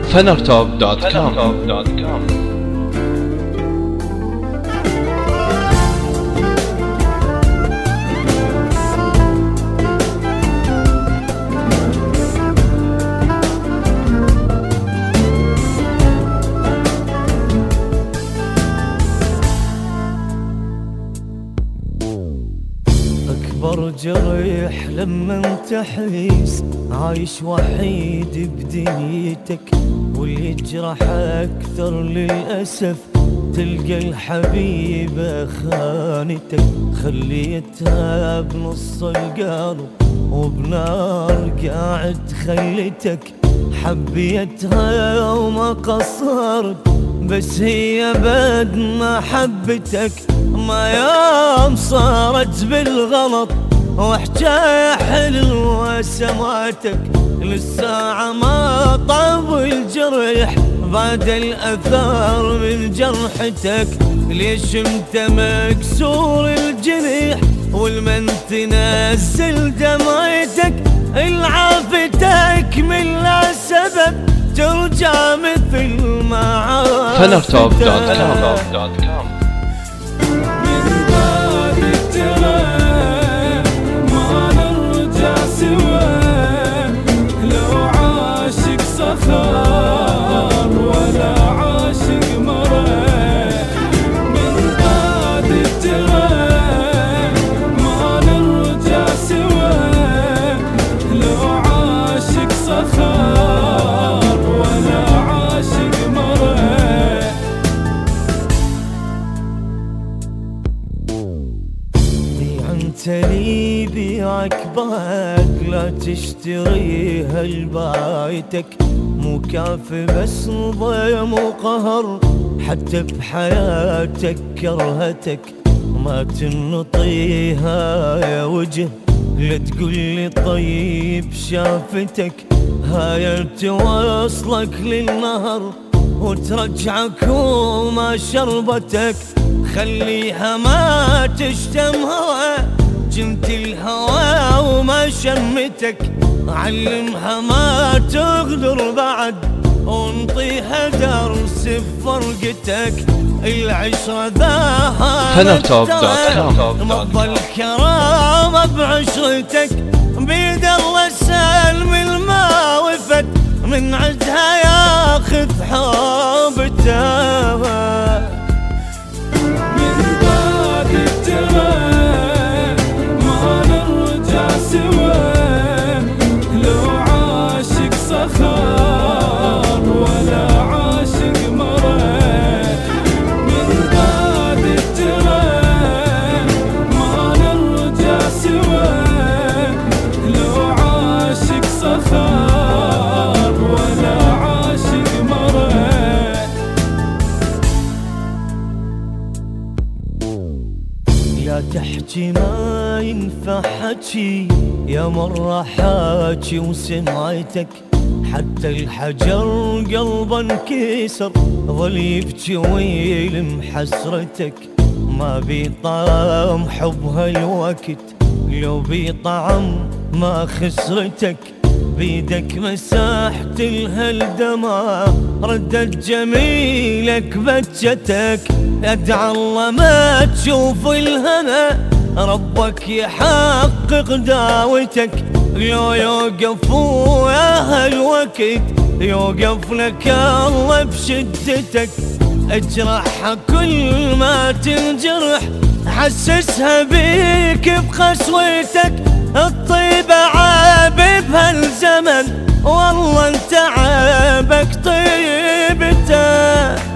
fenertop.com. أكبر جريح لما تحس عايش وحيد بدنيتك، واللي يجرح أكثر للأسف تلقى الحبيبة خانتك. خليتها بنص القلب وبنار قاعد خلتك، حبيتها وما قصرت بس هي بعد ما حبتك. ما يوم صارت بالغلط وحكاية حلوة سمعتك، للساعة ما طاب الجرح بعد الأثار من جرحتك. ليش انت مكسور الجريح والمن تنزل دمعتك؟ العافتك من لا سبب ترجع مثل ما عافتك. fenertop.com. انت لي بيعك بعد لا تشتريها لبايتك، مو كافي بس ضيم وقهر حتى بحياتك كرهتك. ما تنطيها يا وجه لا تقولي طيب شافتك، هاي توصلك للنهر وترجعك وما شربتك. خليها ما تشتم هوا جنت الهوى وما شمتك، علمها ما تغدر بعد وانطيها درس بفرقتك. العشرة fenertop.com. مضى الكرامة بعشرتك، بيد الله سلم الما وفت من عدها ياخذ حوبتها. لا تحكي ما ينفع حكي يا مرة حاكي وسمعتك، حتى الحجر قلبا انكسر ظل يبكي ويلم حسرتك. ما بيطعم حبها الوقت لو بيطعم ما خسرتك، بيدك مسحت لها الدمع ردت جميلك بجتك. ادعى الله ما تشوف الهنا ربك يحقق دعوتك، لو يوقف ويا هالوقت يوقف لك الله بشدتك. اجرحها كل ما تنجرح حسسها بيك بقسوتك، الطيبة عاب بهالزمن والله انت عابك طيبتك.